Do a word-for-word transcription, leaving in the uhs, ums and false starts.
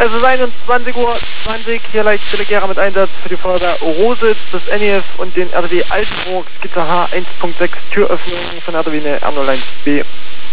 Es ist einundzwanzig Uhr zwanzig, hier leicht Delegera mit Einsatz für die Feuerwehr Rositz, das N E F und den R D W Altenburg, Skizze H eins Punkt sechs, Türöffnung von R D W R null eins B.